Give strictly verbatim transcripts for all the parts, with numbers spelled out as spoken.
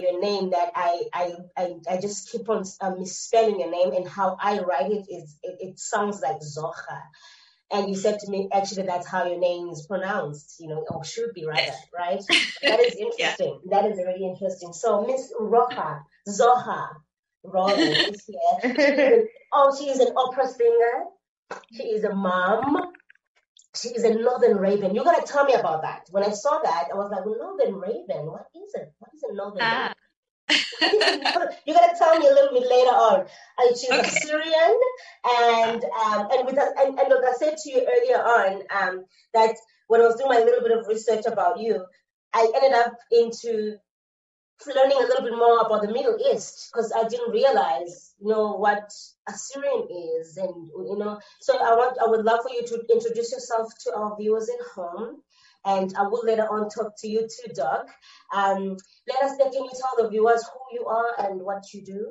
your name that I I I, I just keep on uh, misspelling your name, and how I write it is it, it sounds like Zohar. And you said to me, actually, that's how your name is pronounced, you know, or should be rather, right? That is Yeah. interesting. That is really interesting. So Miss Rocha, Zoha Rollins is here. She is an, oh, she is an opera singer. She is a mom. She is a Northern Raven. You gotta tell me about that. When I saw that, I was like, Northern Raven, what is it? What is a Northern Raven? Ah. You gotta tell me a little bit later on. Uh, she's Okay. a Syrian, and um, and with a, and, and look, I said to you earlier on um, that when I was doing my little bit of research about you, I ended up into learning a little bit more about the Middle East, because I didn't realize, you know, what Assyrian is, and you know. So I want, I would love for you to introduce yourself to our viewers at home, and I will later on talk to you too, Doug. Um, let us, can you tell the viewers who you are and what you do?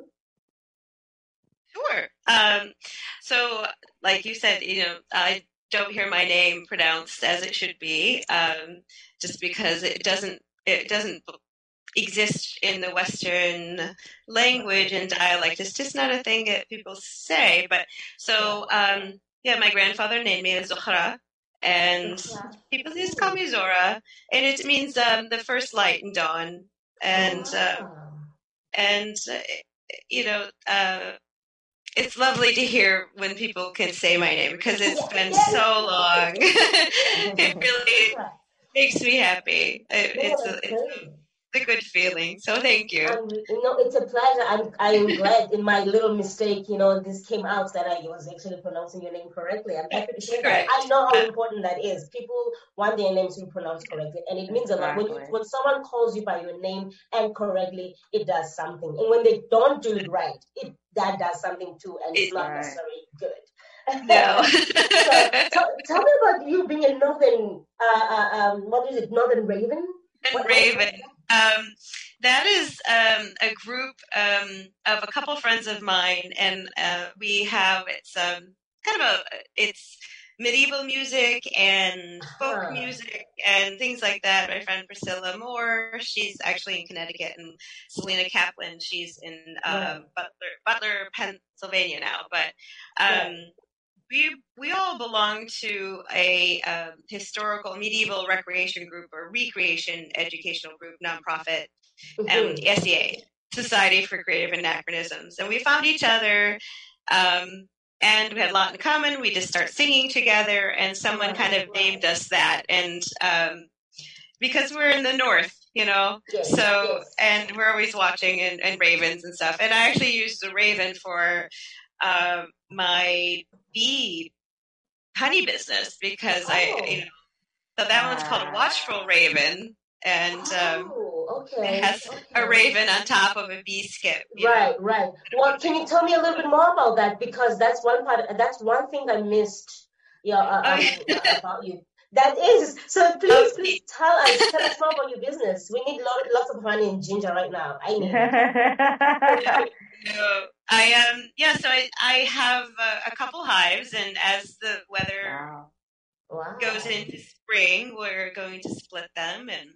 Sure. Um, so, like you said, you know, I don't hear my name pronounced as it should be, um, just because it doesn't it doesn't exist in the Western language and dialect. It's just not a thing that people say. But so, um, yeah, my grandfather named me as Zohra, and people just call me Zora, and it means um, the first light in dawn. And uh, and uh, you know. Uh, It's lovely to hear when people can say my name, because it's been so long. It really makes me happy. It, it's, a, it's a, a good feeling. So thank you. Um, you know, it's a pleasure. I'm I'm glad in my little mistake, you know, this came out that I was actually pronouncing your name correctly. I'm happy to hear that. I know how important that is. People want their names to be pronounced correctly, and it means a lot. When you, when someone calls you by your name and correctly, it does something. And when they don't do it right, it that does something too, and it's not necessarily good. No. So tell, tell me about you being a Northern, uh, uh, um, what is it, Northern Raven? Northern Raven. Um, that is um, a group um, of a couple friends of mine, and uh, we have it's um, kind of a it's medieval music and folk huh. music and things like that. My friend Priscilla Moore, she's actually in Connecticut, and Selena Kaplan, she's in um, right. Butler, Butler, Pennsylvania now. But um, right. we we all belong to a um, historical medieval recreation group or recreation educational group, nonprofit, mm-hmm. um, S E A, Society for Creative Anachronisms, and we found each other. Um, And we had a lot in common. We just start singing together, and someone kind of named us that. And um, because we're in the north, you know, yes, so yes. And we're always watching and, and ravens and stuff. And I actually used the raven for uh, my bee honey business because oh. I, you know, so that uh, one's called Watchful Raven, and um, oh, okay, it has okay. a raven on top of a bee skip. Right, know? right. Well, can you tell me a little bit more about that? Because that's one part. That's one thing I missed. Yeah, uh, um, uh, about you. That is. So please, please tell us. Tell us more about your business. We need lot, lots of honey and ginger right now. I need it. So I um yeah. So I I have uh, a couple hives, and as the weather wow. Wow. goes into spring, we're going to split them, and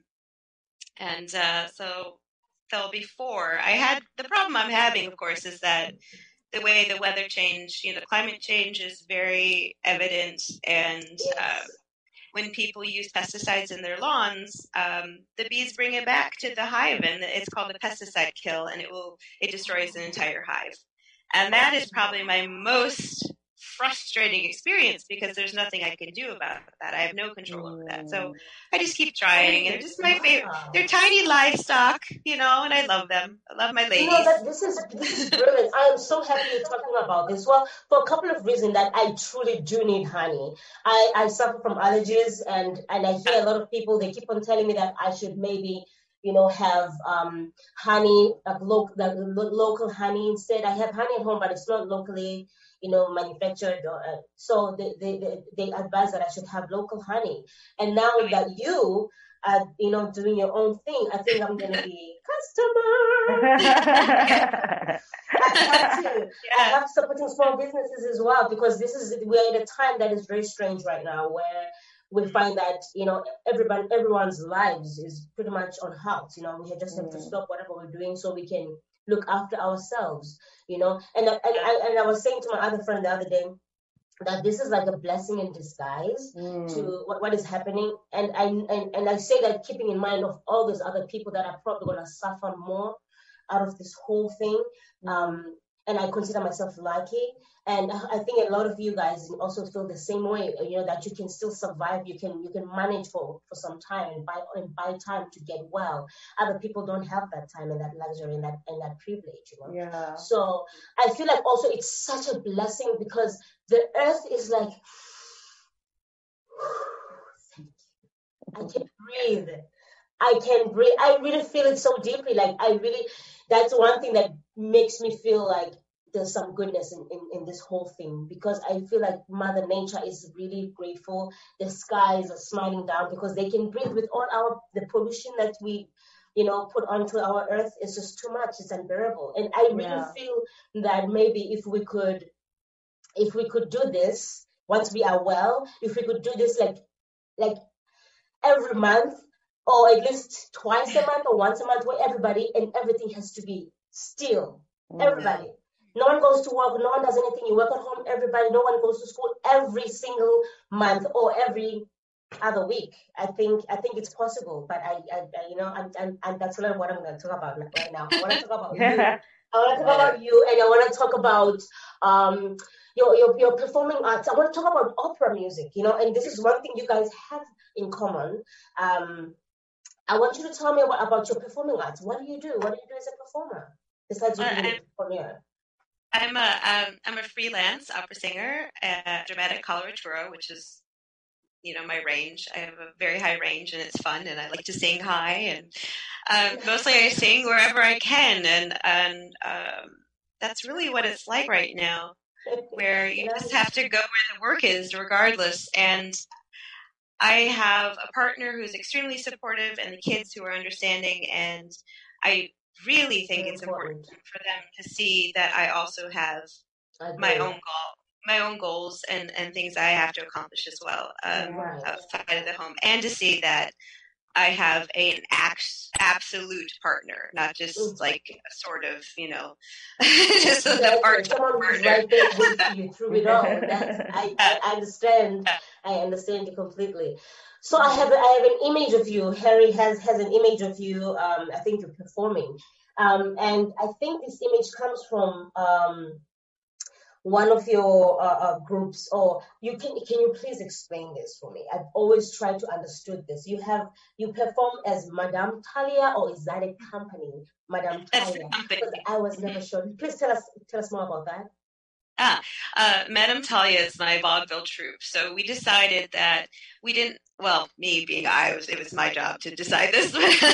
and uh, so there'll be four. I had the problem I'm having, of course, is that the way the weather change, you know, climate change is very evident, and yes. uh, when people use pesticides in their lawns, um, the bees bring it back to the hive, and it's called a pesticide kill, and it will it destroys an entire hive, and that is probably my most frustrating experience because there's nothing I can do about that. I have no control over that. So I just keep trying, and it's just my favorite. They're tiny livestock, you know, and I love them. I love my ladies. You know, that this is this is brilliant. I am so happy you're talking about this. Well, for a couple of reasons that I truly do need honey. I, I suffer from allergies, and, and I hear a lot of people, they keep on telling me that I should maybe, you know, have um, honey, like local, like local honey instead. I have honey at home, but it's not locally, you know, manufactured. Or, uh, so they, they, they, they advise that I should have local honey. And now that you are, you know, doing your own thing, I think I'm going to be customer. I have to. Yeah. I have to supporting small businesses as well, because this is, we're at a time that is very strange right now where we find that, you know, everyone, everyone's lives is pretty much on halt. You know, we just have mm. to stop whatever we're doing so we can look after ourselves, you know. And, and, I, and I was saying to my other friend the other day that this is like a blessing in disguise mm. to what, what is happening. And I, and, and I say that keeping in mind of all those other people that are probably going to suffer more out of this whole thing. Mm. Um, and I consider myself lucky. And I think a lot of you guys also feel the same way, you know, that you can still survive, you can you can manage for, for some time and buy and buy time to get well. Other people don't have that time and that luxury and that and that privilege, you know. Yeah. So I feel like also it's such a blessing because the earth is like, I can breathe. I can breathe. I really feel it so deeply. Like I really, that's one thing that makes me feel like there's some goodness in, in, in this whole thing, because I feel like Mother Nature is really grateful. The skies are smiling down because they can breathe with all our, the pollution that we, you know, put onto our earth is just too much. It's unbearable. And I really yeah. feel that maybe if we could, if we could do this, once we are well, if we could do this like, like every month, or at least twice a month or once a month, where everybody and everything has to be still. Mm-hmm. Everybody. No one goes to work. No one does anything. You work at home. Everybody. No one goes to school every single month or every other week. I think. I think it's possible. But I, I, I you know, and and and that's really what I'm going to talk about right now. I want to talk about you. I want to talk about you, and I want to talk about um your your your performing arts. I want to talk about opera music. You know, and this is one thing you guys have in common. Um, I want you to tell me what, about your performing arts. What do you do? What do you do as a performer besides you being a performer? I'm a um, I'm a freelance opera singer at Dramatic Coloratura, which is, you know, my range. I have a very high range, and it's fun, and I like to sing high, and um, mostly I sing wherever I can, and and um, that's really what it's like right now, where you just have to go where the work is, regardless. And I have a partner who's extremely supportive, and the kids who are understanding, and I really think it's important for them to see that I also have my own goal, my own goals and, and things I have to accomplish as well um, right. outside of the home, and to see that I have a, an ax, absolute partner, not just like a sort of, you know, just the partner. Someone who's right there with you through it all. That's, I, I understand. I understand you completely. So I have I have an image of you. Harry has, has an image of you. Um, I think you're performing, um, and I think this image comes from um, one of your uh, uh, groups. Or you can can you please explain this for me? I've always tried to understood this. You have you perform as Madame Talia, or is that a company, Madame Talia? Because I was never sure. Please tell us tell us more about that. Ah, uh, Madame Talia is my vaudeville troupe. So we decided that we didn't, well, me being I, was, it was my job to decide this.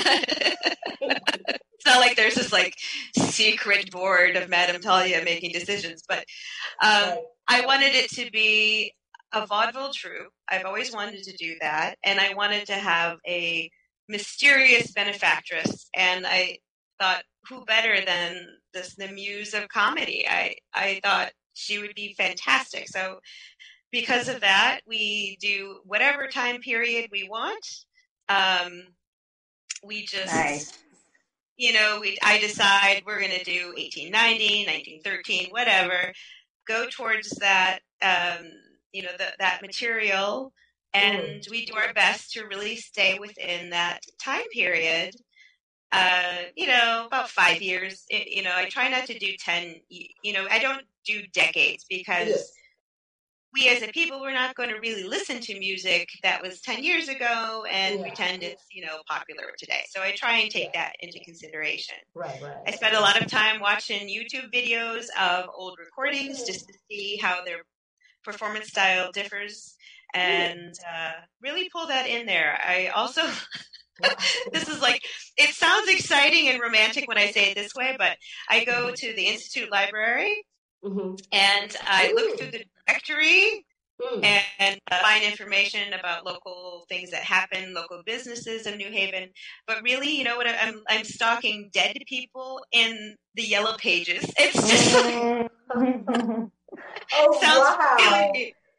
It's not like there's this like secret board of Madame Talia making decisions, but um, I wanted it to be a vaudeville troupe. I've always wanted to do that. And I wanted to have a mysterious benefactress. And I thought, who better than this, the muse of comedy? I, I thought she would be fantastic. So because of that, we do whatever time period we want. Um, we just, nice. you know, we, I decide we're going to do eighteen ninety, nineteen thirteen, whatever, go towards that, um, you know, the, that material. And mm. we do our best to really stay within that time period. Uh, you know, about five years, it, you know, I try not to do ten, you know, I don't do decades because yes. we as a people, we're not going to really listen to music that was ten years ago and yeah. pretend it's, you know, popular today. So I try and take yeah. that into consideration. Right, right. I spend a lot of time watching YouTube videos of old recordings just to see how their performance style differs and uh, really pull that in there. I also... This is like, it sounds exciting and romantic when I say it this way, but I go to the Institute Library mm-hmm. and I look through the directory mm. and, and uh, find information about local things that happen, local businesses in New Haven. But really, you know what, I'm I'm stalking dead people in the yellow pages. It's just like, oh, sounds wow. really,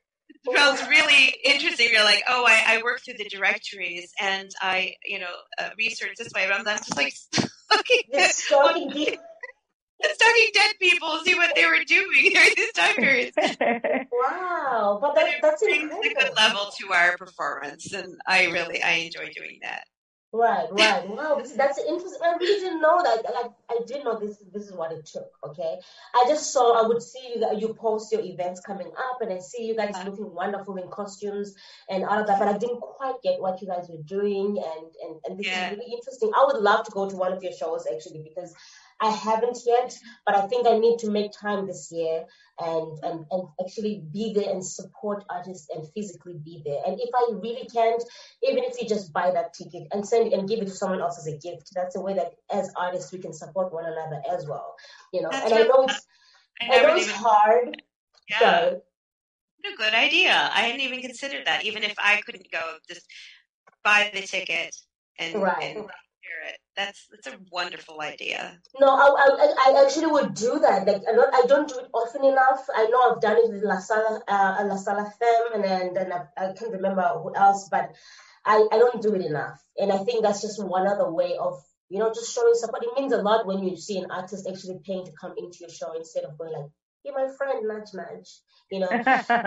felt really interesting. You're like, oh, I, I work through the directories and I, you know, uh, research this way. But I'm just like stalking, stalking people. Stalking dead people, see what they were doing during this time period. Wow, but, that, but that's it brings incredible. a good level to our performance, and I really I enjoy doing that. Right, right. Wow, this, that's interesting. I really didn't know that. Like, I didn't know this. This is what it took. Okay, I just saw. I would see you. You post your events coming up, and I see you guys uh-huh. looking wonderful in costumes and all of that. But I didn't quite get what you guys were doing, and and and this yeah. is really interesting. I would love to go to one of your shows actually because I haven't yet, but I think I need to make time this year and, and, and actually be there and support artists and physically be there. And if I really can't, even if you just buy that ticket and send it and give it to someone else as a gift, that's a way that as artists we can support one another as well. You know, that's and right. I know it's I, I know it's even, hard. Yeah. So, a good idea. I hadn't even considered that. Even if I couldn't go, just buy the ticket and, right. and hear it. That's that's a wonderful idea. No, I, I I actually would do that. Like I don't I don't do it often enough. I know I've done it with La Sala, uh, La Sala Femme, and then, then I, I can't remember who else, but I, I don't do it enough. And I think that's just one other way of, you know, just showing support. It means a lot when you see an artist actually paying to come into your show instead of going like, you're my friend, nudge, nudge, you know.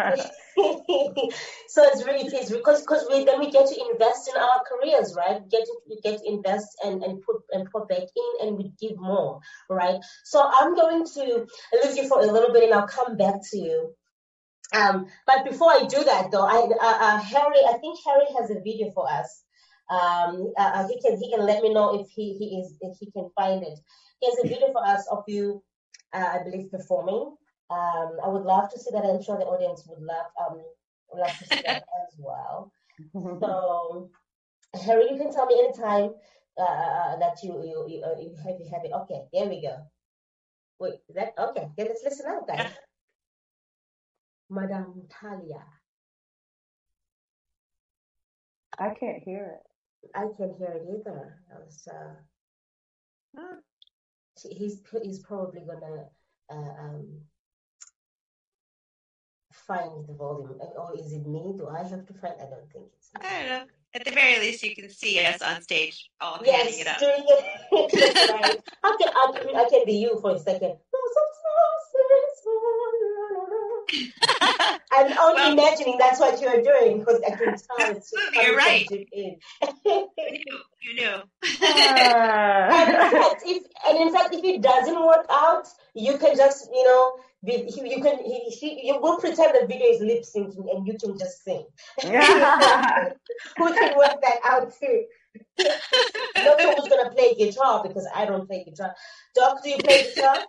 So it's really, it's because because we then we get to invest in our careers, right? Get to we get to invest and, and put and put back in, and we give more, right? So I'm going to leave you for a little bit, and I'll come back to you. Um, but before I do that, though, I uh, uh, Harry, I think Harry has a video for us. Um, uh, he can he can let me know if he he is if he can find it. He has a video for us of you, uh, I believe, performing. Um, I would love to see that. I'm sure the audience would love um love to see that as well. So, Harry, you can tell me anytime uh, that you you you, uh, you have you have it. Okay, there we go. Wait, is that okay? Then let's listen out, guys. Madame Talia. I can't hear it. I can't hear it either. I was, uh, huh. He's he's probably gonna uh, um. find the volume, or is it me? Do I have to find? I don't think it's me. I don't know. At the very least, you can see us on stage all yes, handing it up. Doing it. That's right. I can, I can, I can be you for a second. I'm only well, imagining that's what you're doing because I can tell it's just you're right. In. you knew. You knew. Uh. and, in fact, if, and in fact, if it doesn't work out, you can just, you know, be, you can he, he, you will pretend the video is lip syncing and you can just sing. Yeah. We can work that out too. Not who's gonna play guitar because I don't play guitar. Doc, do you play guitar?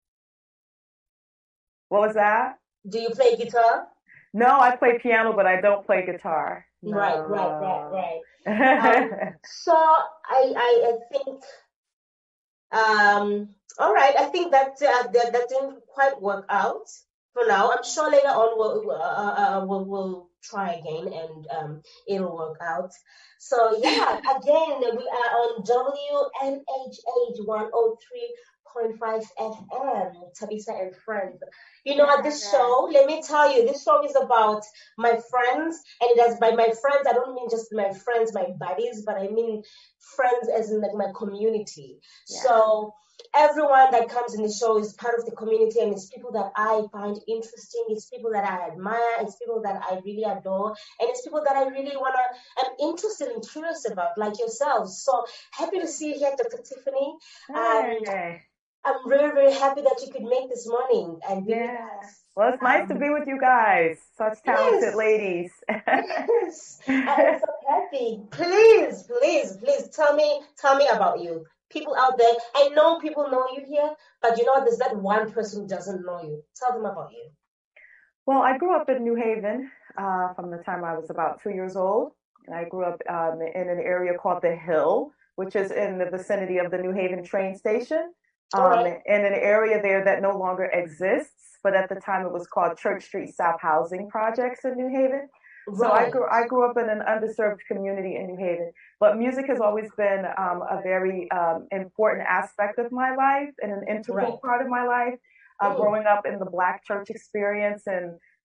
What was that? Do you play guitar? No, I play piano, but I don't play guitar. No. Right, right, right, right. um, so I, I, I think, um, all right. I think that uh, that, that didn't quite work out for now. I'm sure later on we'll uh, uh, we'll, we'll try again and um, it'll work out. So yeah, again we are on W N H H one oh three point five F M, Tabitha and Friends. You know, at this show, let me tell you, this show is about my friends, and it has, by my friends, I don't mean just my friends, my buddies, but I mean friends as in like my community. Yeah. So everyone that comes in the show is part of the community, and it's people that I find interesting, it's people that I admire, it's people that I really adore, and it's people that I really want to, I'm interested and curious about, like yourselves. So happy to see you here, Doctor Tiffany. Hey. Um, I'm very, very happy that you could make this morning and be yeah. with us. Well, it's nice um, to be with you guys. Such talented yes. ladies. Yes. I'm so happy. Please, please, please tell me, tell me about you. People out there, I know people know you here, but you know, there's that one person who doesn't know you. Tell them about you. Well, I grew up in New Haven uh, from the time I was about two years old. And I grew up um, in an area called The Hill, which is in the vicinity of the New Haven train station. Um, right. In an area there that no longer exists, but at the time it was called Church Street South Housing Projects in New Haven. Right. So I grew I grew up in an underserved community in New Haven, but music has always been um, a very um, important aspect of my life and an integral right. part of my life. Uh, mm. Growing up in the Black church experience and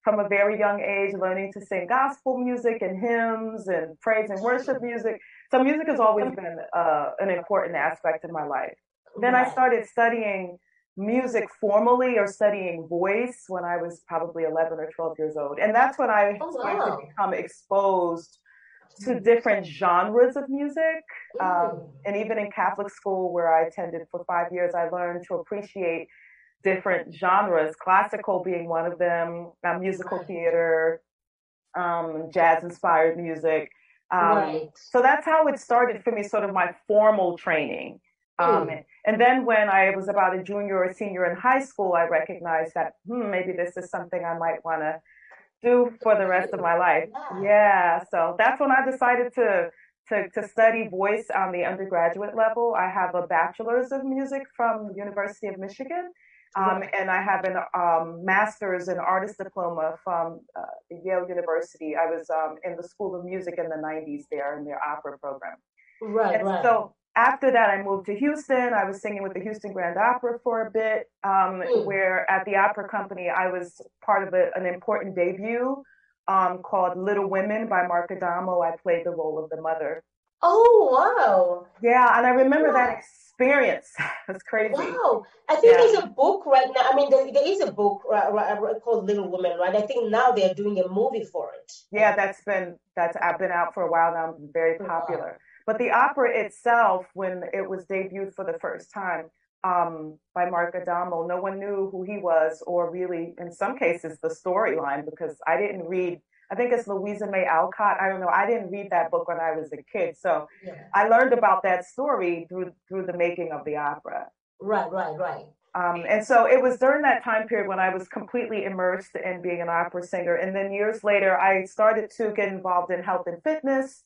from a very young age, learning to sing gospel music and hymns and praise and worship music. So music has always been uh, an important aspect in my life. Then I started studying music formally or studying voice when I was probably eleven or twelve years old. And that's when I Oh, started wow. to become exposed to different genres of music. Um, Mm. and even in Catholic school, where I attended for five years, I learned to appreciate different genres, classical being one of them, uh, musical Right. theater, um, jazz inspired music. Um, Right. so that's how it started for me, sort of my formal training. Um, Mm. and then when I was about a junior or senior in high school, I recognized that hmm, maybe this is something I might want to do for the rest of my life. Yeah. Yeah, so that's when I decided to to to study voice on the undergraduate level. I have a bachelor's of music from the University of Michigan, um, Right. and I have an um, master's in artist diploma from uh, Yale University. I was um, in the School of Music in the nineties there in their opera program. Right. And Right. so after that, I moved to Houston. I was singing with the Houston Grand Opera for a bit, um, Mm. where at the opera company, I was part of a, an important debut um, called Little Women by Mark Adamo. I played the role of the mother. Oh, wow. Yeah, and I remember that Wow. experience. It was crazy. Wow. I think Yeah. there's a book right now. I mean, there, there is a book uh, uh, called Little Women, right? I think now they're doing a movie for it. Yeah, that's been that's I've been out for a while now, very Wow. popular. But the opera itself, when it was debuted for the first time um, by Mark Adamo, no one knew who he was, or really, in some cases, the storyline, because I didn't read. I think it's Louisa May Alcott. I don't know. I didn't read that book when I was a kid, so Yeah. I learned about that story through through the making of the opera. Right, right, right. Um, and so it was during that time period when I was completely immersed in being an opera singer. And then years later, I started to get involved in health and fitness,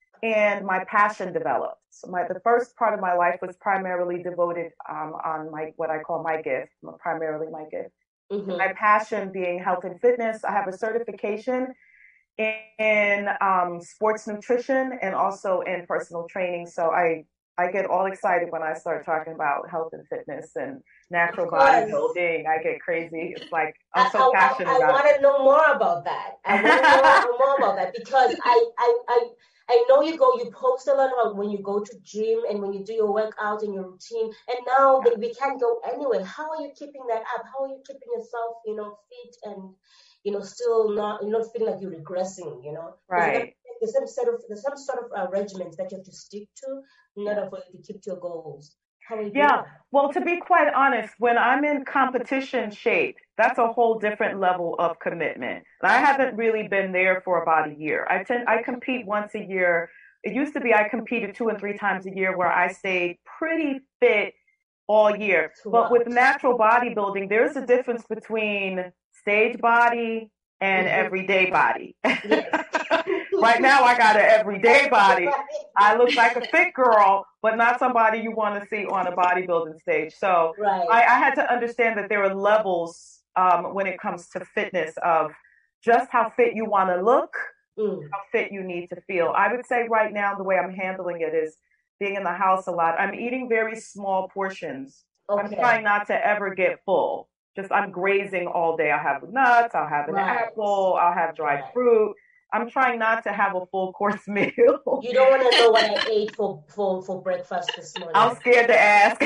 and my passion developed. So my the first part of my life was primarily devoted um, on my what I call my gift, primarily my gift. And my Mm-hmm. passion being health and fitness. I have a certification in, in um, sports nutrition and also in personal training. So I I get all excited when I start talking about health and fitness and Of natural course. bodybuilding. I get crazy. It's like I, I'm so I, passionate I, I about want to know more about that. I want to know more about that because I, I, I, I know you go, you post a lot about when you go to gym and when you do your workout and your routine, and now it. that we can't go anywhere. How are you keeping that up? How are you keeping yourself, you know, fit and, you know, still not, you're not feeling like you're regressing, you know? Because Right. there's some sort of, there's some sort of uh, regimens that you have to stick to in Yeah. order for you to keep to your goals. How are you doing Yeah. that? Well, to be quite honest, when I'm in competition shape, that's a whole different level of commitment. And I haven't really been there for about a year. I tend I compete once a year. It used to be I competed two and three times a year where I stayed pretty fit all year. But with Throughout. natural bodybuilding, there's a difference between stage body and Mm-hmm. everyday body. Yes. Right now, I got an everyday body. Right. I look like a fit girl, but not somebody you want to see on a bodybuilding stage. So Right. I, I had to understand that there are levels um, when it comes to fitness of just how fit you want to look, Mm. how fit you need to feel. I would say right now, the way I'm handling it is being in the house a lot. I'm eating very small portions. I'm Okay. trying not to ever get full. Just I'm grazing all day. I'll have nuts, I'll have an Right. apple, I'll have dried Right. fruit. I'm trying not to have a full course meal. You don't want to know what I ate for, for, for breakfast this morning. I'm scared to ask.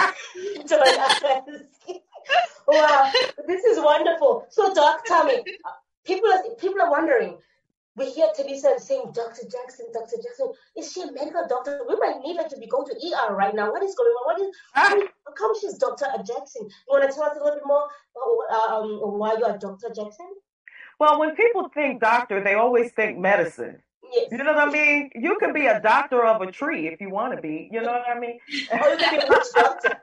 Don't ask. Wow, this is wonderful. So, Doc, tell me, uh, people are, people are wondering. We hear Talisa saying, Doctor Jackson, Doctor Jackson, is she a medical doctor? We might need her to be going to E R right now. What is going on? What is, how come she's Doctor Jackson? You want to tell us a little bit more um, why you are Doctor Jackson? Well, when people think doctor, they always think medicine. Yes. You know what I mean? You can be a doctor of a tree if you want to be. You know what I mean? Or you can be a witch doctor.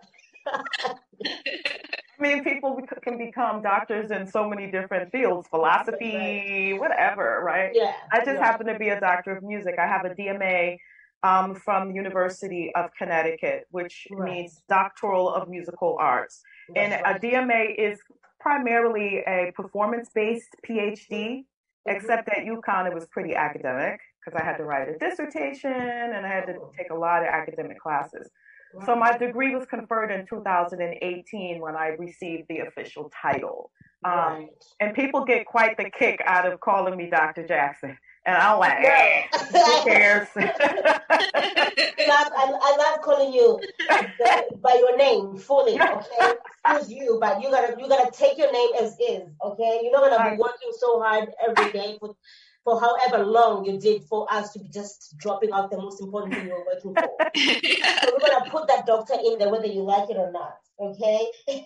I mean, people can become doctors in so many different fields, philosophy, whatever, right? Yeah. I just yeah. happen to be a doctor of music. I have a D M A um, from the University of Connecticut, which Right. means Doctoral of Musical Arts. That's And right. a D M A is primarily a performance-based P H D, Mm-hmm. except at UConn it was pretty academic because I had to write a dissertation and I had to Oh. take a lot of academic classes. Wow. So my degree was conferred in two thousand eighteen when I received the official title. Um, Right. and people get quite the kick out of calling me doctor Jackson. And I'm like, No. eh, who cares? love, I, I love calling you the, by your name fully, okay? Excuse you, but you gotta you gotta take your name as is, okay? You're not gonna be Right. working so hard every day for for however long you did for us to be just dropping out the most important thing you're working for. So we're gonna put that doctor in there whether you like it or not, okay?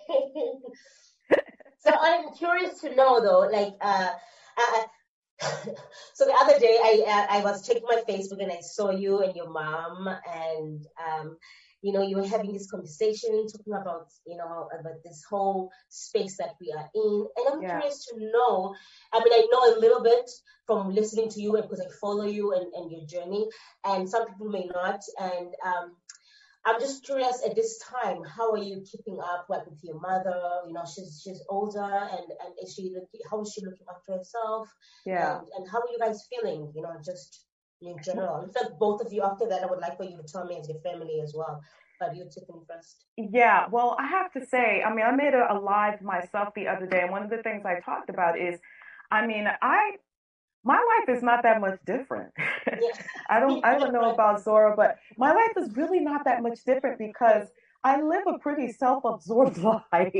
So I'm curious to know though, like uh, uh so the other day I uh, I was checking my Facebook and I saw you and your mom and um you know you were having this conversation talking about you know about this whole space that we are in, and I'm Yeah. curious to know. I mean, I know a little bit from listening to you and because I follow you and, and your journey, and some people may not. And um I'm just curious at this time, how are you keeping up like with your mother? You know, she's she's older, and and is she look- how is she looking after herself? Yeah. And and how are you guys feeling? You know, just in general. In fact, both of you. After that, I would like for you to tell me as your family as well. But you, Tiffany, first. Yeah, well, I have to say, I mean, I made a, a live myself the other day, and one of the things I talked about is, I mean, I my life is not that much different. I don't I don't know Yeah. about Zora, but my life is really not that much different because I live a pretty self-absorbed life.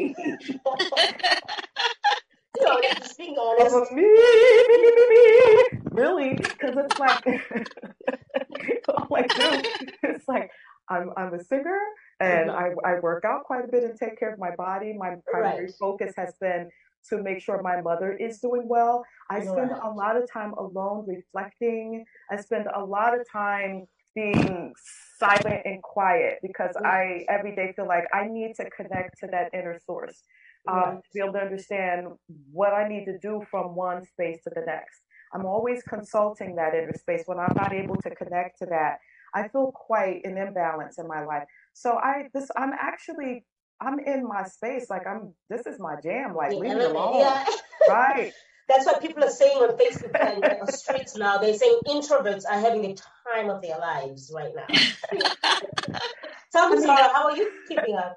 You know, just being Of a honest. me, me, me, me, me, really, because it's like all I do. It's like I'm I'm a singer and Mhm. I I work out quite a bit and take care of my body. My Right. primary focus has been to make sure my mother is doing well. I spend Right. a lot of time alone reflecting. I spend a lot of time being silent and quiet because I Right. every day feel like I need to connect to that inner source, um, Right. to be able to understand what I need to do from one space to the next. I'm always consulting that inner space. When I'm not able to connect to that, I feel quite an imbalance in my life. So I this I'm actually I'm in my space. Like I'm this is my jam. Like The leave me element. alone. Yeah. Right. That's what people are saying on Facebook and uh, streets now. They're saying introverts are having the time of their lives right now. Tell I me, mean, Zara, how are you keeping up?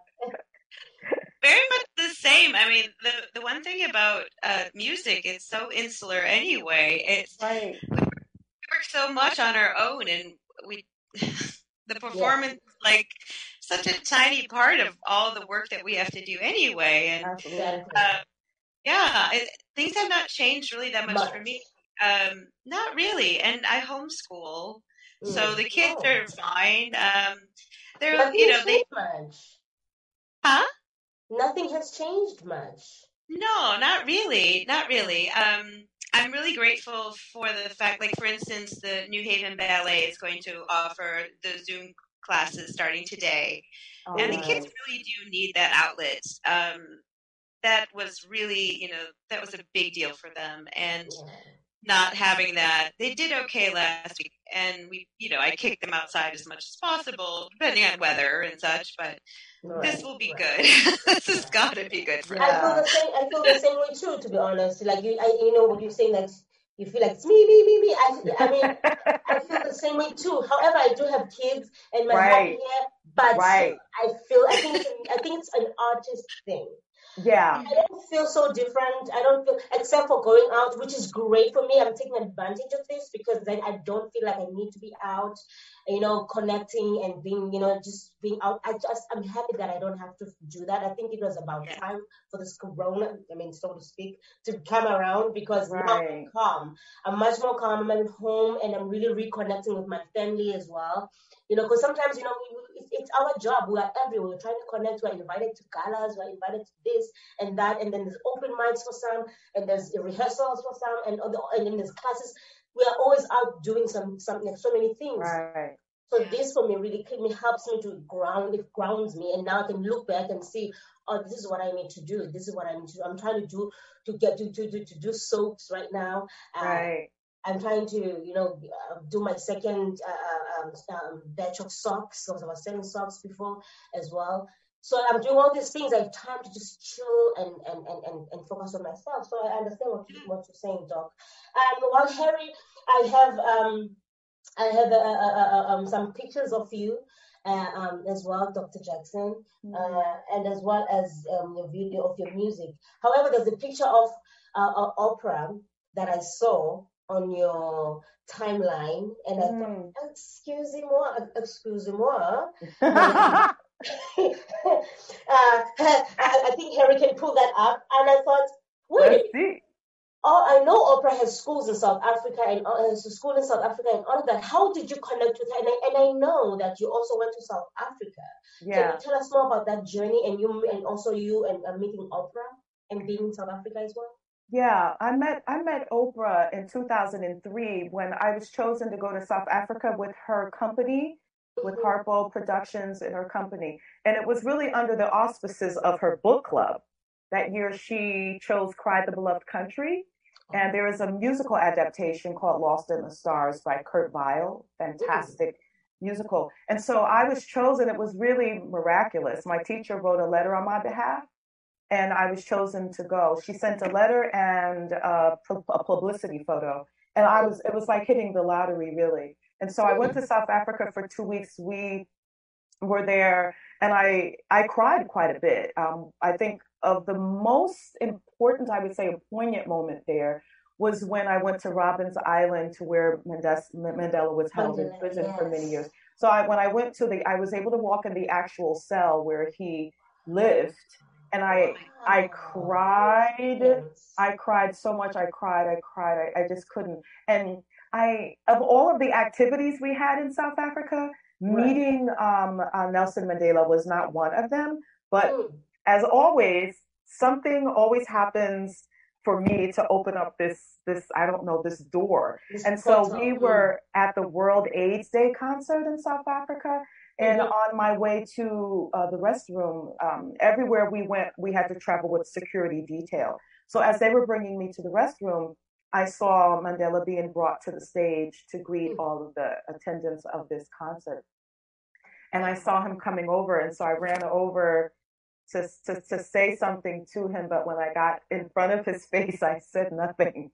Very much the same. I mean, the the one thing about uh, music, it's so insular anyway. It's right. we work so much on our own, and we the Yeah, performance is like such a tiny part of all the work that we have to do anyway. And Absolutely. exactly. uh, yeah, it, things have not changed really that much for me. Much. Um, not really, and I homeschool, so Mm. the kids Oh, are fine. Um, they're nothing you has know they changed much. huh? Nothing has changed much. No, not really. Not really. Um, I'm really grateful for the fact, like, for instance, the New Haven Ballet is going to offer the Zoom classes starting today. Oh, And the Mm. kids nice. really do need that outlet. Um, that was really, you know, that was a big deal for them. And Yeah. not having that, they did okay last week. And we, you know, I kicked them outside as much as possible, depending on weather and such. But this Right. will be Right. good. This has Yeah. got to be good for I them. feel Yeah. the same. I feel the same way too. To be honest, like you, I, you know, what you're saying that you feel like it's me, me, me, me. I, I mean, I feel the same way too. However, I do have kids and my happy Right. hair, but Right. I feel I think it's an, I think it's an artist thing. Yeah. I don't feel so different. I don't feel, except for going out, which is great for me. I'm taking advantage of this because then I don't feel like I need to be out, you know, connecting and being, you know, just being out. I just, I'm happy that I don't have to do that. I think it was about Yeah. time for this corona, I mean, so to speak, to come around because now I'm Right. calm. I'm much more calm. I'm at home and I'm really reconnecting with my family as well. You know, because sometimes, you know, we, we, it's, it's our job. We are everywhere. We're trying to connect. We're invited to galas. We're invited to this and that, and then there's open mics for some, and there's rehearsals for some, and other, and then there's classes. We are always out doing some something, so many things. Right. So Yeah. this for me really keep me helps me to ground. It grounds me, and now I can look back and see, oh, this is what I need to do. This is what I need to do. I'm trying to do to get to to to, to do soaps right now. Uh, Right. I'm trying to, you know, uh, do my second uh, um, um, batch of socks because I was selling socks before as well. So I'm doing all these things. I have time to just chill and and, and, and, and focus on myself. So I understand what, you, what you're saying, Doc. Um, while Harry, I have um, I have uh, uh, uh, um, some pictures of you, uh, um, as well, doctor Jackson, Mm. uh, and as well as um, your video of your music. However, there's a picture of uh, uh, Oprah that I saw on your timeline, and I thought, Mm. excusez-moi, excusez-moi. uh, I, I think Harry can pull that up, and I thought, wait a Let's minute. see. Oh, I know Oprah has schools in South Africa and uh, has a school in South Africa and all of that. How did you connect with her? And I, and I know that you also went to South Africa. Can Yeah. you tell us more about that journey and you and also you and uh, meeting Oprah and being in South Africa as well? Yeah, I met I met Oprah in two thousand three when I was chosen to go to South Africa with her company, with Mhm. Harpo Productions and her company. And it was really under the auspices of her book club. That year she chose Cry the Beloved Country. And there is a musical adaptation called Lost in the Stars by Kurt Weill. Fantastic musical. And so I was chosen. It was really miraculous. My teacher wrote a letter on my behalf and I was chosen to go. She sent a letter and a, a publicity photo, and I was it was like hitting the lottery, really. And so I went to South Africa for two weeks. We were there, and I I cried quite a bit. Um, I think of the most important, I would say, a poignant moment there was when I went to Robbins Island, to where Mendes, Mandela was held in Mandela, prison for many yes. years. So I, when I went to the, I was able to walk in the actual cell where he lived, and I I Wow. cried. Yes. I cried so much. I cried. I cried. I, I just couldn't. And I, of all of the activities we had in South Africa, Right. meeting um, uh, Nelson Mandela was not one of them. But Mm. as always, something always happens for me to open up this this I don't know, this door. This And so portal. we Mm. were at the World AIDS Day concert in South Africa. And Mhm. on my way to uh, the restroom, um, everywhere we went, we had to travel with security detail. So as they were bringing me to the restroom, I saw Mandela being brought to the stage to greet Mm. all of the attendants of this concert. And I saw him coming over, and so I ran over to, to, to say something to him, but when I got in front of his face, I said nothing.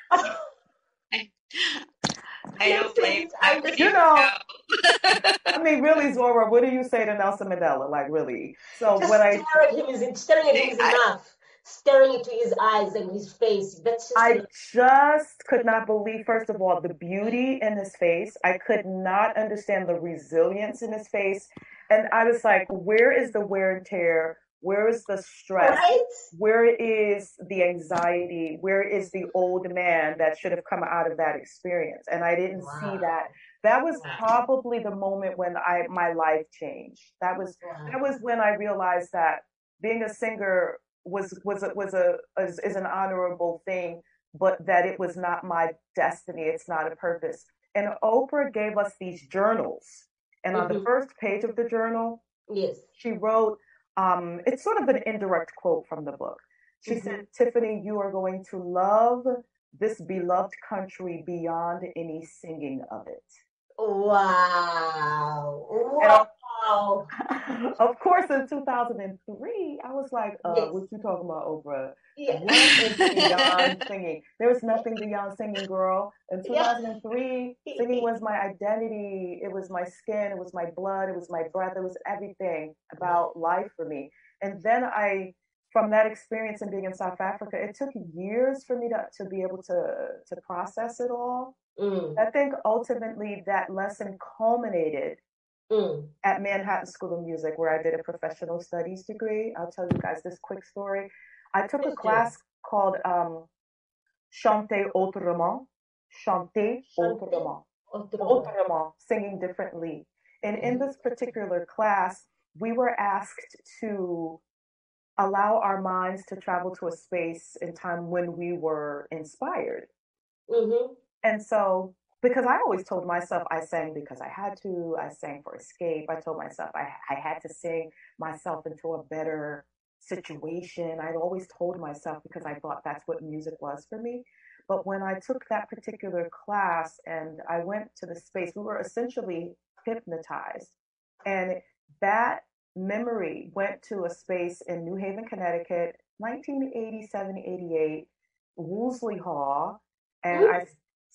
I don't blame. I wouldn't You even know, know. I mean, really, Zora, what do you say to Nelson Mandela? Like, really? So Just when I, stare at him is staring at him is I, enough. Staring into his eyes and his face. That's just I enough. just could not believe, first of all, the beauty in his face. I could not understand the resilience in his face. And I was like, where is the wear and tear? Where is the stress? Right? Where is the anxiety? Where is the old man that should have come out of that experience? And I didn't see that. Wow. That was Wow. probably the moment when I my life changed. That was that Wow. was when I realized that being a singer was was a, was a is, is an honorable thing, but that it was not my destiny. It's not a purpose. And Oprah gave us these journals, and on the Mhm. first page of the journal, Yes. she wrote, um, it's sort of an indirect quote from the book. She Mhm. said, Tiffany, you are going to love this beloved country beyond any singing of it. Wow. And of, Wow. of course, in two thousand three, I was like, uh, Yes. what you talking about, Oprah? Yeah. What is beyond singing? There was nothing beyond singing, girl. In Yeah. two thousand three, singing was my identity. It was my skin. It was my blood. It was my breath. It was everything about life for me. And then I, from that experience and being in South Africa, it took years for me to, to be able to, to process it all. Mm. I think ultimately that lesson culminated Mm. at Manhattan School of Music, where I did a professional studies degree. I'll tell you guys this quick story. I took a Please do. class called um, Chanter Autrement, Chanter Chanter Autrement, autrement. Autrement, singing differently. And in Mhm. this particular class, we were asked to allow our minds to travel to a space in time when we were inspired. Mhm. And so, because I always told myself I sang because I had to, I sang for escape. I told myself I, I had to sing myself into a better situation. I'd always told myself because I thought that's what music was for me. But when I took that particular class and I went to the space, we were essentially hypnotized. And that memory went to a space in New Haven, Connecticut, nineteen eighty-seven, eighty-eight, Woolsey Hall. And Mm. I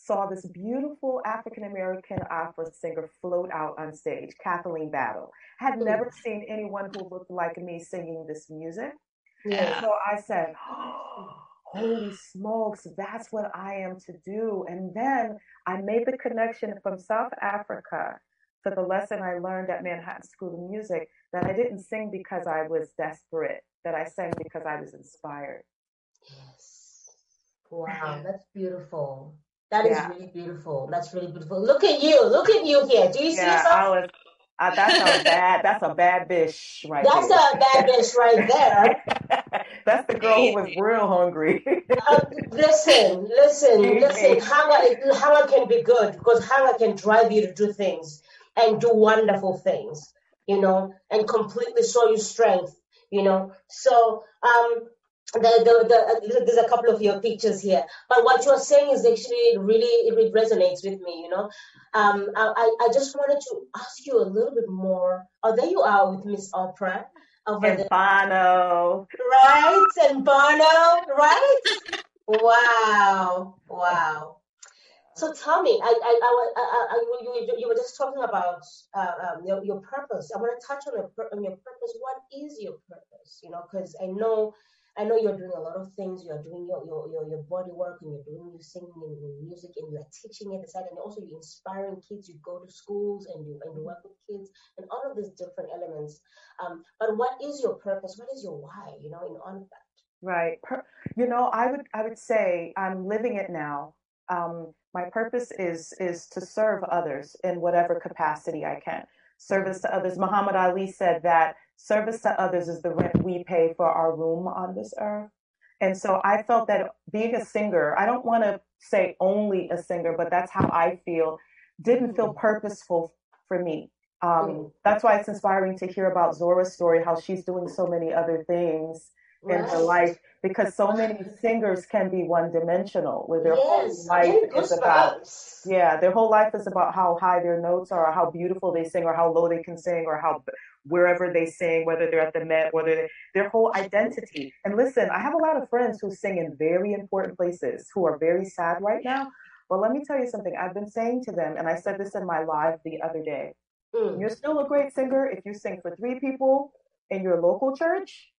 saw this beautiful African American opera singer float out on stage, Kathleen Battle. Had Mm. never seen anyone who looked like me singing this music. And Yes. so I said, oh, holy smokes, that's what I am to do. And then I made the connection from South Africa to the lesson I learned at Manhattan School of Music, that I didn't sing because I was desperate, that I sang because I was inspired. Yes. Wow, that's beautiful. That is Yeah. really beautiful. That's really beautiful. Look at you. Look at you here. Do you see Yeah, yourself? I was. Uh, that's a bad. That's a bad bitch right That's there. a bad bitch right there. That's the girl who was real hungry. Uh, listen, listen, Excuse listen. me. Hunger, hunger can be good because hunger can drive you to do things and do wonderful things, you know, and completely show you strength, you know. So, um, the, the, the, uh, there's a couple of your pictures here, but what you're saying is actually really, it really resonates with me, you know. Um, I, I I just wanted to ask you a little bit more. Oh, there you are with Miss Oprah over And there, Bono. right? And Bono, right? Wow, wow. So tell me, I, I, I, wa- I, I, I- you, you, you were just talking about uh, um, your, your purpose. I want to touch on your, pur- on your purpose. What is your purpose? You know, because I know, I know you're doing a lot of things. You're doing your, your, your, your body work, and you're doing your singing and your music, and you're teaching at the side, and also you're inspiring kids. You go to schools and you and you work with kids, and all of these different elements. Um, but what is your purpose? What is your why? You know, in all of that. Right. Per- you know, I would I would say I'm living it now. Um, my purpose is is to serve others in whatever capacity I can. Service to others. Muhammad Ali said that service to others is the rent we pay for our room on this earth. And so I felt that being a singer, I don't want to say only a singer, but that's how I feel, didn't feel Mm, purposeful for me. mm, Um, that's why it's inspiring to hear about Zora's story, how she's doing so many other things in her right. life, because so many singers can be one dimensional, where their whole Yes, I'm life getting is about, goosebumps. yeah, their whole life is about how high their notes are, or how beautiful they sing, or how low they can sing, or how wherever they sing, whether they're at the Met, whether they, their whole identity. And listen, I have a lot of friends who sing in very important places who are very sad right now. But let me tell you something. I've been saying to them, and I said this in my live the other day. Mm. You're still a great singer if you sing for three people in your local church,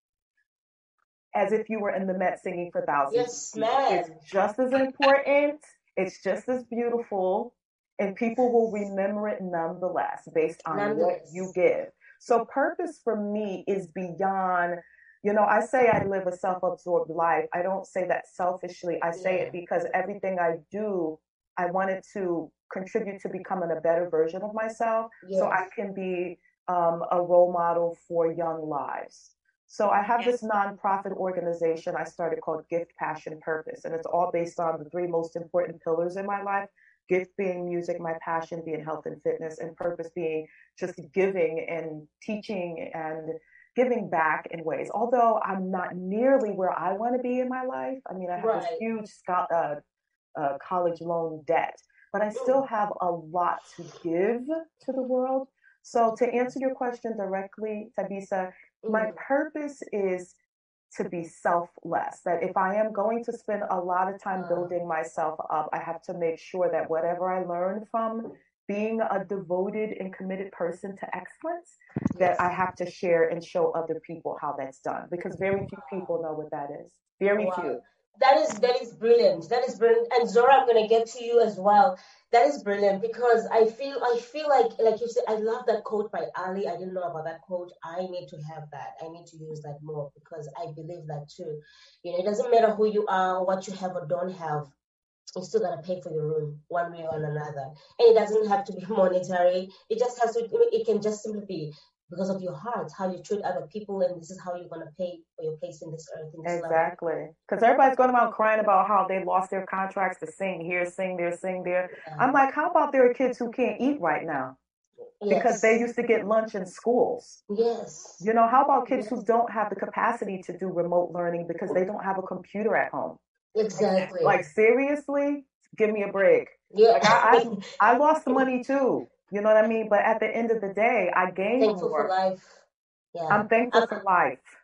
as if you were in the Met singing for thousands of Yes, people. It's man. just as important, it's just as beautiful, and people will remember it nonetheless based on what you Nonetheless. give. So, purpose for me is beyond, you know, I say I live a self absorbed life. I don't say that selfishly, I say it Yeah. because everything I do, I wanted to contribute to becoming a better version of myself so Yes. I can be um, a role model for young lives. So I have Yeah. this nonprofit organization I started called Gift, Passion, Purpose, and it's all based on the three most important pillars in my life. Gift being music, my passion being health and fitness, and purpose being just giving and teaching and giving back in ways. Although I'm not nearly where I want to be in my life. I mean, I have this Right. huge sco- uh, uh, college loan debt, but I still Mm. have a lot to give to the world. So to answer your question directly, Tabisa, my Mm. purpose is to be selfless. That if I am going to spend a lot of time Uh, building myself up, I have to make sure that whatever I learn from being a devoted and committed person to excellence, that yes. I have to share and show other people how that's done. Because very few people know what that is. Very Wow. few. That is that is brilliant. That is brilliant. And Zora, I'm gonna get to you as well. That is brilliant because I feel I feel like like you said, I love that quote by Ali. I didn't know about that quote. I need to have that. I need to use that more because I believe that too. You know, it doesn't matter who you are, what you have or don't have. You still gotta pay for your room one way or another. And it doesn't have to be monetary. It just has to, it can just simply be because of your heart, how you treat other people, and this is how you're gonna pay for your place in this earth, in this life. Exactly. Because everybody's going around crying about how they lost their contracts to sing here, sing there, sing there. Yeah. I'm like, how about there are kids who can't eat right now because they Yes. used to get lunch in schools? Yes. You know, how about kids who Yes. don't have the capacity to do remote learning because they don't have a computer at home? Exactly. Like, seriously? Give me a break. Yeah. Like, I, I, I lost the money too. You know what I mean? But at the end of the day, I gained Thankful for more. life. Yeah. I'm thankful I'm for life.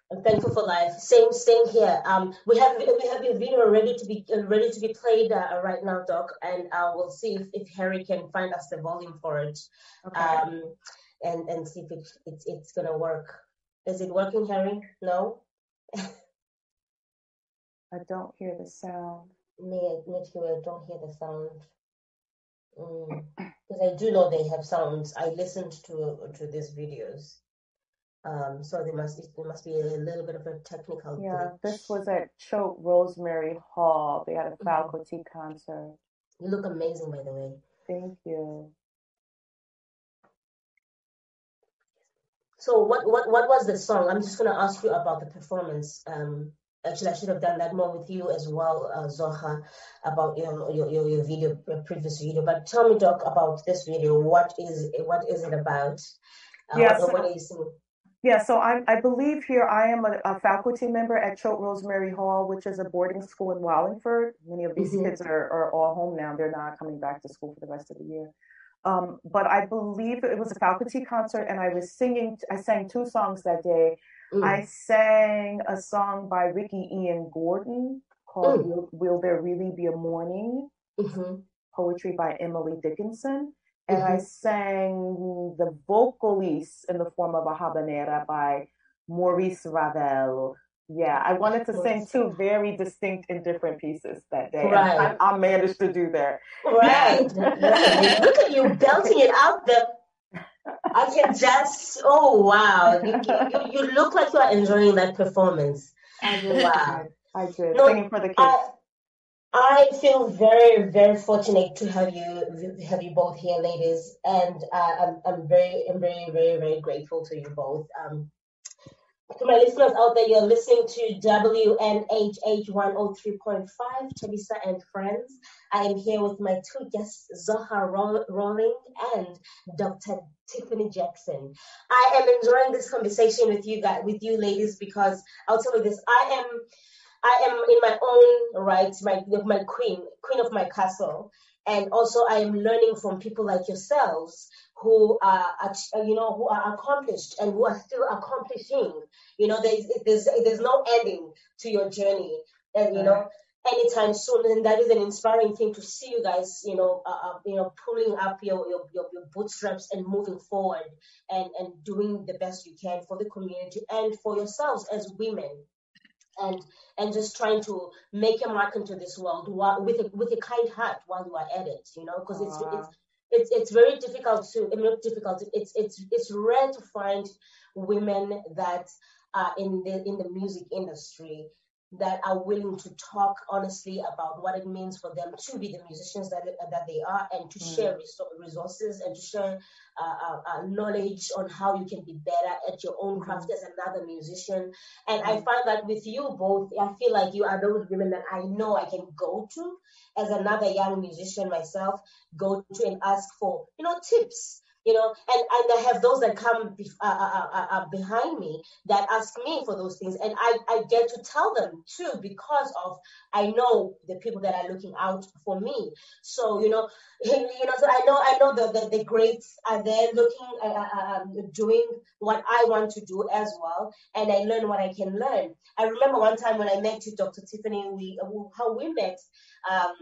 I'm thankful for life. Same, same here. Um, we have we have your video ready to be uh, ready to be played uh, right now, Doc, and uh, we'll see if, if Harry can find us the volume for it, Okay. um, and and see if it, it's it's gonna work. Is it working, Harry? No. I don't hear the sound. Me, me too. I don't hear the sound. Because mm. I do know they have sounds. I listened to to these videos. Um, so there must there must be a little bit of a technical. Yeah, glitch. this was at Choate Rosemary Hall. They had a faculty mm-hmm. concert. You look amazing, by the way. Thank you. So what what what was the song? I'm just gonna ask you about the performance. Um, actually, I should have done that more with you as well, uh, Zoha, about your, your your your video, your previous video. But tell me, Doc, about this video. What is what is it about? Uh, yeah, what, so, what are you seeing? Yeah, so I, I believe here I am a, a faculty member at Choate Rosemary Hall, which is a boarding school in Wallingford. Many of these mm-hmm. kids are, are all home now. They're not coming back to school for the rest of the year. Um, but I believe it was a faculty concert, and I was singing, I sang two songs that day. Mm. I sang a song by Ricky Ian Gordon called mm. Will, Will There Really Be a Morning? Mm-hmm. Poetry by Emily Dickinson. And mm-hmm. I sang the vocalese in the form of a habanera by Maurice Ravel. Yeah, I wanted to sing two very distinct and different pieces that day. Right. I, I managed to do that. Right. Yeah. Look at you belting it out there. I can just, oh, wow. You, you, you look like you are enjoying that performance. Wow. I did. No, singing for the kids. I, I feel very, very fortunate to have you have you both here, ladies, and uh, I'm I'm very, I'm very, very, very grateful to you both. Um, to my listeners out there, you're listening to W N H H one oh three point five, Thabisa and Friends. I am here with my two guests, Zoha Rawling and Doctor Tiffany Jackson. I am enjoying this conversation with you guys, with you ladies, because I'll tell you this: I am. I am in my own right, my my queen, queen of my castle, and also I am learning from people like yourselves who are, you know, who are accomplished and who are still accomplishing. You know, there's there's there's no ending to your journey, and you know, anytime soon. And that is an inspiring thing to see you guys, you know, uh, uh, you know, pulling up your, your your your bootstraps and moving forward, and and doing the best you can for the community and for yourselves as women. And and just trying to make a mark into this world while, with a with a kind heart while you are at it, you know, because it's, it's it's it's very difficult to not difficult. It's it's it's rare to find women that are in the in the music industry that are willing to talk honestly about what it means for them to be the musicians that that they are, and to mm. share resources and to share uh, uh, uh, knowledge on how you can be better at your own craft mm. as another musician. And mm. I find that with you both, I feel like you are those women that I know I can go to as another young musician myself, go to and ask for, you know, tips. You know, and, and I have those that come be, uh, uh, uh, uh, behind me that ask me for those things, and I, I get to tell them too, because of I know the people that are looking out for me. So you know, you know, so I know I know the the, the greats are there looking, uh, uh, um, doing what I want to do as well, and I learn what I can learn. I remember one time when I met you, Doctor Tiffany, we how we met. Um,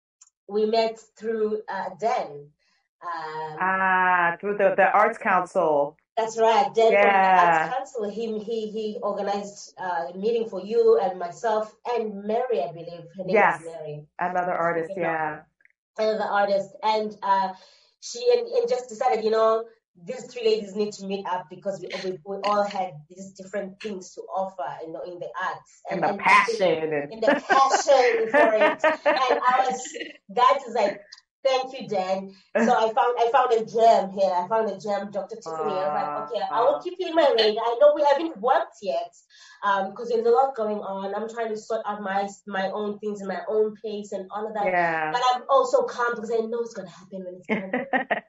we met through uh, Dan. Um, ah, through the, the Arts Council. That's right. Then yeah. From the Arts Council, he he he organized a meeting for you and myself and Mary, I believe. Her name yes. is Mary. Another artist, yeah. Another artist. And uh, she and, and just decided, you know, these three ladies need to meet up because we we, we all had these different things to offer, you know, in the arts. And, and the and passion. And, and the passion for it. And I was, that is like, thank you, Dan. So I found I found a gem here. I found a gem, Doctor Tiffany. Uh, I was like, okay, uh, I will keep you in my radar. I know we haven't worked yet because um, there's a lot going on. I'm trying to sort out my my own things in my own pace and all of that. Yeah. But I'm also calm because I know it's going to happen when it's going to happen.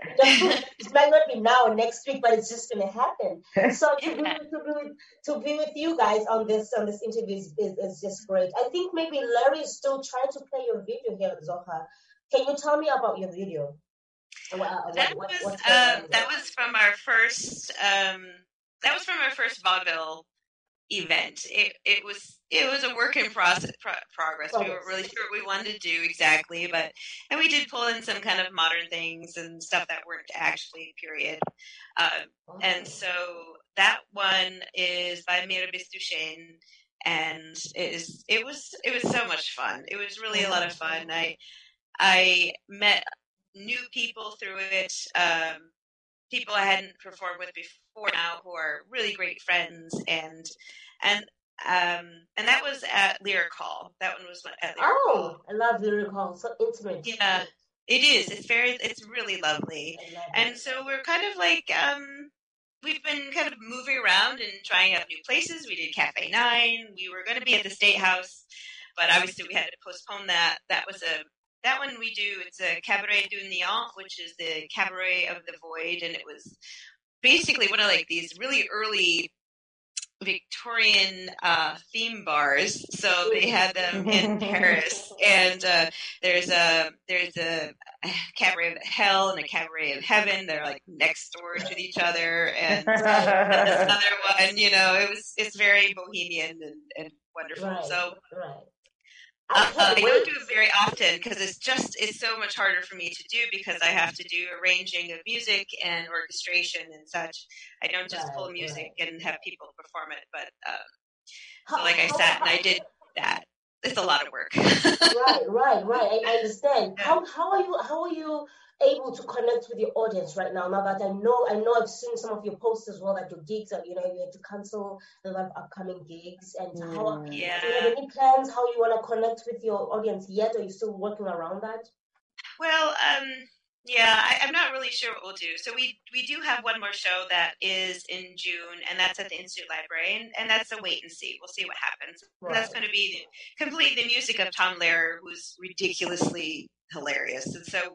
It might not be now or next week, but it's just going to happen. So to be, to be with to be with you guys on this on this interview is, is, is just great. I think maybe Larry is still trying to play your video here, Zoha. Can you tell me about your video? What, that what, was uh, that was from our first um, that was from our first vaudeville event. It it was it was a work in process pro- progress. We weren't really sure what we wanted to do exactly, but and we did pull in some kind of modern things and stuff that weren't actually period. Uh, and so that one is by Mirabis Duchesne, and it is it was it was so much fun. It was really a lot of fun. I I met new people through it. Um, people I hadn't performed with before now who are really great friends, and and um and that was at Lyric Hall. That one was at Lyric oh, Hall. I love Lyric Hall. So intimate. Yeah, it is. It's very. It's really lovely. And it. so we're kind of like um we've been kind of moving around and trying out new places. We did Cafe Nine. We were going to be at the State House, but obviously we had to postpone that. That was a That one we do, it's a Cabaret du Néant, which is the cabaret of the void, and it was basically one of like these really early Victorian uh, theme bars. So they had them in Paris, and uh, there's a there's a cabaret of hell and a cabaret of heaven. They're like next door to each other, and this other one, you know, it was it's very bohemian and, and wonderful. Right, so. Right. Uh, I don't do it very often because it's just it's so much harder for me to do because I have to do arranging of music and orchestration and such. I don't just right, pull music right. and have people perform it, but um, How, so like I how, sat how, and I did that. It's a lot of work. right, right, right. I, I understand. Yeah. How how are you how are you able to connect with your audience right now? Now that I know I know I've seen some of your posts as well, that your gigs are, you know, you had to cancel a lot of upcoming gigs. And Mm. how Yeah. do you have any plans how you want to connect with your audience yet? Or are you still working around that? Well, um, yeah, I, I'm not really sure what we'll do. So we we do have one more show that is in June, and that's at the Institute Library, and, and that's a wait and see. We'll see what happens. And that's Right. going to be the, complete the music of Tom Lehrer, who's ridiculously hilarious. And so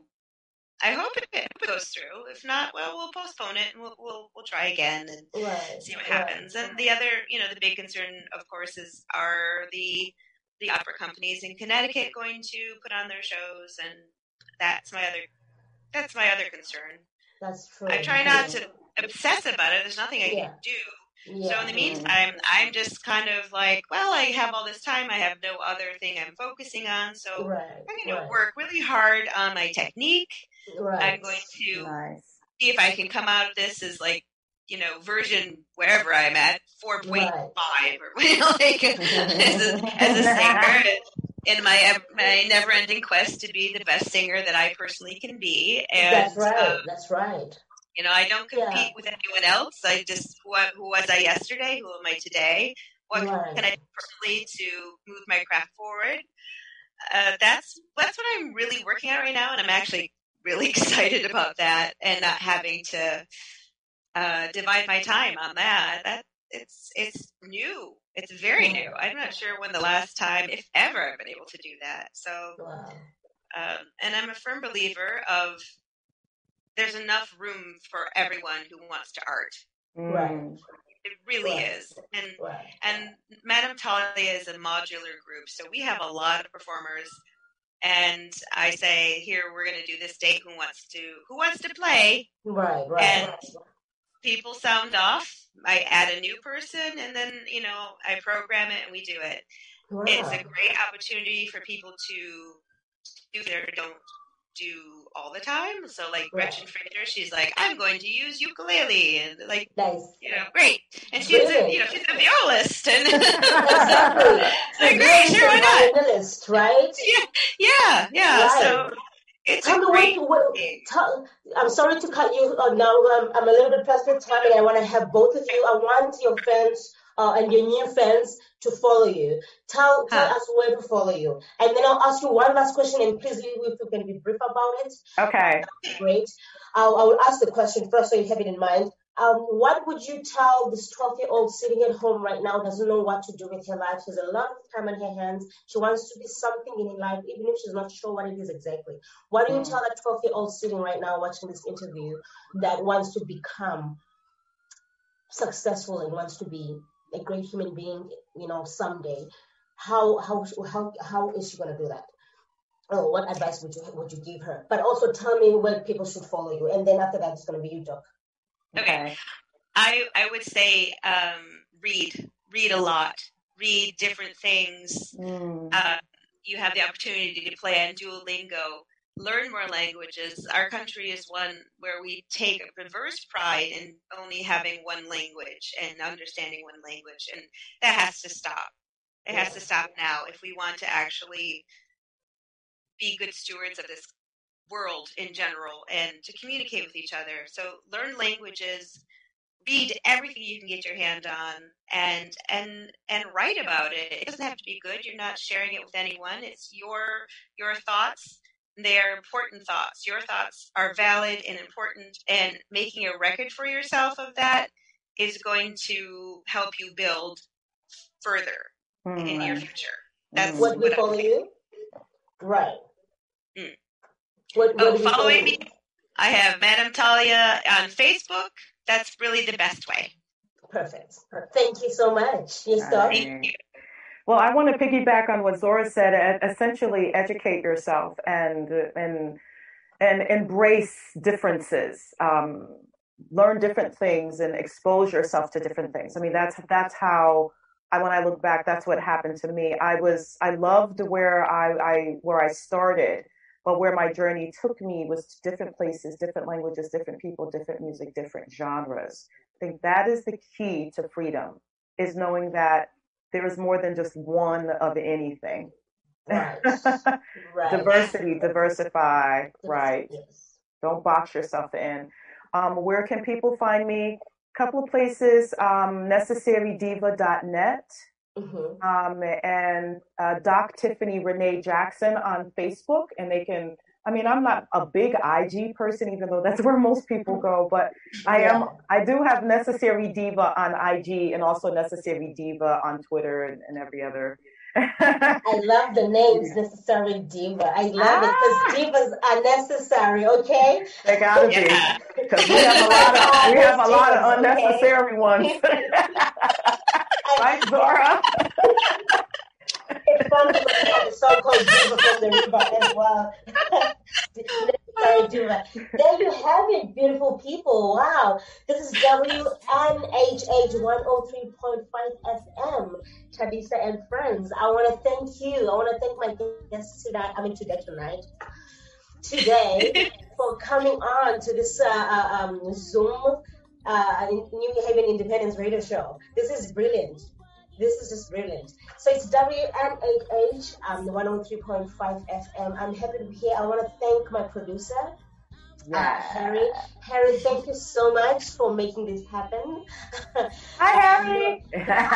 I hope it, it goes through. If not, well, we'll postpone it and we'll we'll, we'll try again and Right, see what right. happens. And the other, you know, the big concern, of course, is are the the opera companies in Connecticut going to put on their shows, and that's my other that's my other concern. That's true. I try not to obsess about it. There's nothing I Yeah. can do. Yeah. So in the meantime, I'm just kind of like, well, I have all this time. I have no other thing I'm focusing on. So Right, I'm going to right, work really hard on my technique. right. I'm going to Nice. see if I can come out of this as like, you know, version wherever I'm at, four point five Right. or you know, like as a, as a singer in my my never-ending quest to be the best singer that I personally can be. And That's right. um, That's right. you know, I don't compete Yeah. with anyone else. I just who, I, who was I yesterday? Who am I today? What Right. can I do personally to move my craft forward? Uh, that's that's what I'm really working on right now, and I'm actually really excited about that, and not having to uh, divide my time on that. That it's it's new. It's very new. I'm not sure when the last time, if ever, I've been able to do that. So, Wow. um, and I'm a firm believer of there's enough room for everyone who wants to art. Right. It really Right. is. And Right. and Madame Talia is a modular group, so we have a lot of performers. And I say, here, we're going to do this date. Who wants to who wants to play? Right. Right. And people sound off. I add a new person, and then you know I program it, and we do it. Wow. It's a great opportunity for people to do their don't do all the time. So like Right. Gretchen Fraser, she's like, I'm going to use ukulele, and like, Nice. you know, great. And she's a, Brilliant. you know, she's a violist, and Exactly. like, great, sure, why not? Violinist, right? Yeah, yeah, yeah. Right. So it's Tell a me great what, what thing. tell, I'm sorry to cut you uh, now. I'm, I'm a little bit pressed for time, and I want to have both of you. I want your fans uh, and your new fans to follow you. Tell tell Huh. us where to follow you, and then I'll ask you one last question. And please, if you can be brief about it. Okay. Great. I'll, I will ask the question first, so you have it in mind. Um, what would you tell this twelve-year-old sitting at home right now, doesn't know what to do with her life? She has a lot of time on her hands. She wants to be something in her life, even if she's not sure what it is exactly. What do you Mm. tell that twelve-year-old sitting right now watching this interview that wants to become successful and wants to be a great human being, you know, someday? How how how how is she going to do that? Oh, what advice would you would you give her? But also tell me where people should follow you, and then after that, it's going to be you, Doc. Okay. I I would say um, read read a lot, read different things. Mm. Uh, you have the opportunity to play on Duolingo, learn more languages. Our country is one where we take a perverse pride in only having one language and understanding one language, and that has to stop. It has to stop now if we want to actually be good stewards of this world in general and to communicate with each other. So learn languages, read everything you can get your hand on, and and and write about it. It doesn't have to be good. You're not sharing it with anyone. It's your your thoughts. They're important thoughts. Your thoughts are valid and important, and making a record for yourself of that is going to help you build further Mm. in your future. That's What we what follow I'm you? Right. Mm. What, what Oh, do we follow following me, you? I have Madame Talia on Facebook. That's really the best way. Perfect. Thank you so much. Yes, Doc? Thank you. Well, I want to piggyback on what Zora said. e- Essentially, educate yourself and and and embrace differences. Um, learn different things and expose yourself to different things. I mean, that's that's how I, when I look back, that's what happened to me. I was I loved where I, I where I started, but where my journey took me was to different places, different languages, different people, different music, different genres. I think that is the key to freedom, is knowing that there is more than just one of anything. Right. Right. Diversity, diversify, right. Yes. Don't box yourself in. Um, where can people find me? Couple of places, um, necessary diva dot net, Mm-hmm. um, and uh, Doc Tiffany Renee Jackson on Facebook. And they can, I mean, I'm not a big I G person, even though that's where most people go, but I am, Yeah. I do have Necessary Diva on I G and also Necessary Diva on Twitter and, and every other. I love the names Necessary Diva. I love it because divas are necessary, okay? They gotta be, Yeah. because we have a lot of we have a lot of unnecessary ones. Right, Zora? It's fun because we have a song called Diva from the River as well. Necessary Diva. There you have it, beautiful people. Wow. This is W N H H one oh three point five F M. Tabitha and friends. I want to thank you. I want to thank my guests tonight. I mean, today, tonight. Today for coming on to this uh, uh, um, Zoom uh, New Haven Independence Radio Show. This is brilliant. This is just brilliant. So it's W N H H um, one oh three point five F M. I'm happy to be here. I want to thank my producer, Yeah. uh, Harry. Harry, thank you so much for making this happen. Hi, Harry.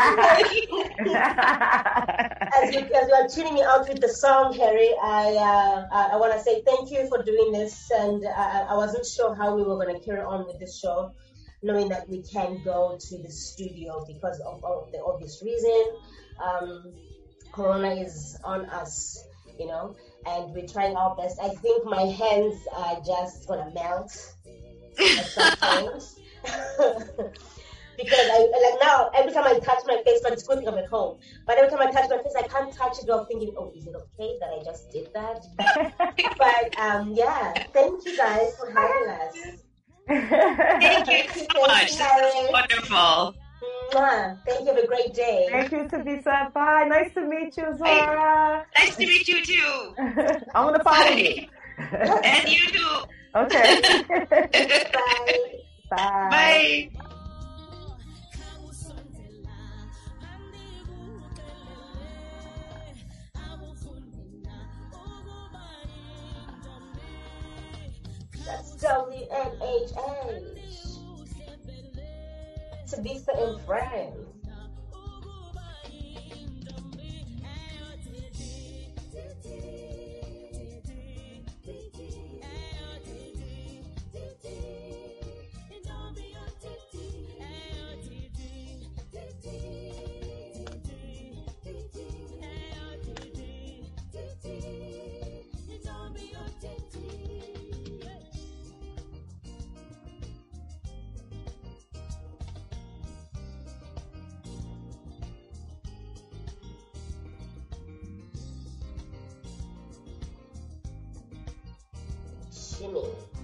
As you, as you are tuning me out with the song, Harry, I uh, I, I want to say thank you for doing this. And I, I wasn't sure how we were going to carry on with this show, knowing that we can't go to the studio because of, of the obvious reason. Um, Corona is on us, you know, and we're trying our best. I think my hands are just going to melt at some point. Because I like now every time I touch my face, but it's good thing I'm at home. But every time I touch my face, I can't touch it without thinking, oh, is it okay that I just did that? But um, yeah, thank you guys for having us. Thank you so much. This is wonderful. Mwah. Thank you. Have a great day. Thank you, Tabitha. Bye. Nice to meet you, Zora. Nice to meet you too. I'm gonna follow you. And you too. Okay. Bye. Bye. Bye. That's W N H H. Tabitha and friends. Shimmy.